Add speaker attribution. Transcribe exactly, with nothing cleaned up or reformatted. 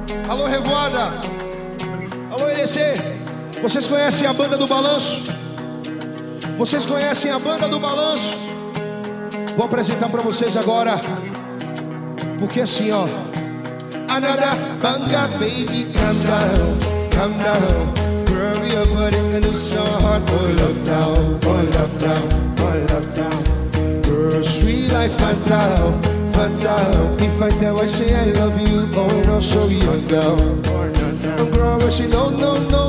Speaker 1: Alô, Revoada. Alô, Irecê. Vocês conhecem a banda do Balanço? Vocês conhecem a banda do Balanço? Vou apresentar pra vocês agora. Porque assim, ó. Another banga, baby, calm down, calm down. Girl, your body and it's so hot. Hold up down, hold up down, hold up down. Girl, sweet like Fanta, Fanta. If I tell I say I love you, oh no, so young girl. And girl, I say no, no, no.